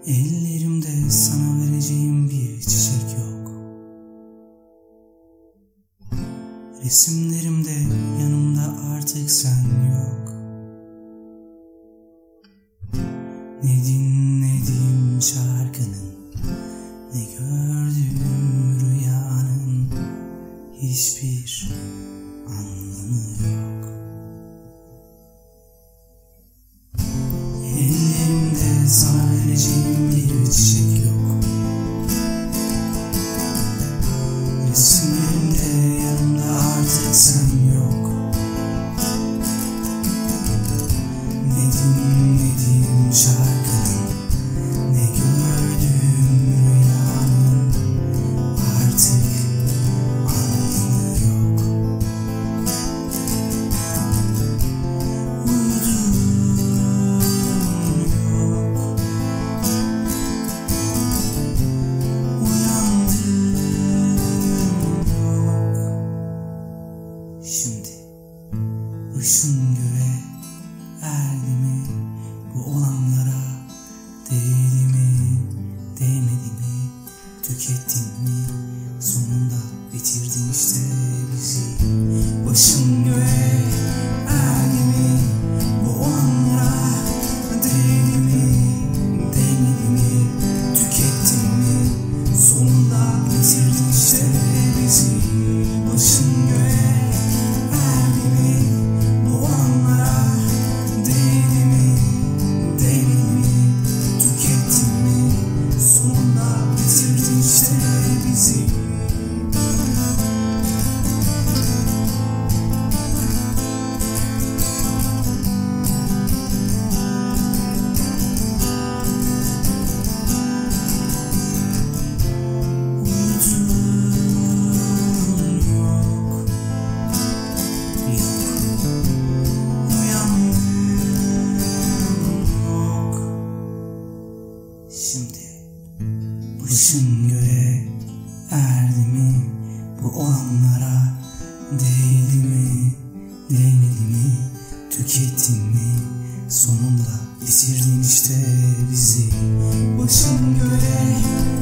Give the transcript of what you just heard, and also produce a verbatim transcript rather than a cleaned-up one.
Ellerimde sana vereceğim bir çiçek yok. Resimlerimde yanımda artık sen yok. Ne dinledim şarkının, ne gördüm rüyanın, hiçbir anlamı yok. Ellerimde sana vereceğim bir çiçek yok. Resimlerimde yanımda artık sen yok. Ne dinledim şarkının, ne gördüm rüyanın, artık anlamı yok. Şimdi ışın göğe erdi mi, bu olanlara değdi mi, değmedi mi, tükettin mi, sonunda bitirdin işte bizi. Başın göğe erdi mi, bu olanlara değdi mi, değmedi mi, tükettin mi, sonunda bitirdin işte bizi. Başın göğe Şimdi başın göğe erdi mi, bu olanlara değdi mi, değmedi mi, tükettin mi, sonunda bitirdin işte bizi. Başın göğe